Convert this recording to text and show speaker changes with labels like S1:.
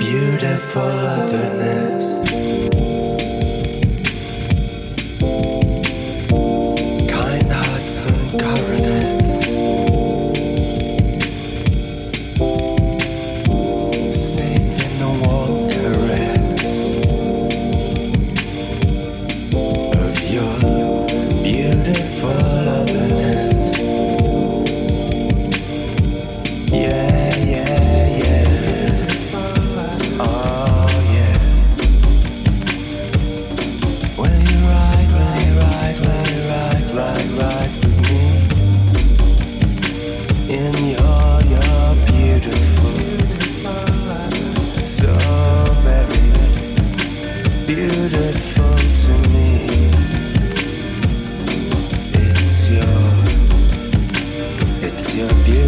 S1: beautiful otherness. Kind hearts and coronets. Safe in the warm caress of your beautiful otherness. Yeah, yeah, yeah. Oh, yeah. Will you ride, will you ride, will you ride, ride with me? In your beautiful, so very beautiful to me. It's your beauty.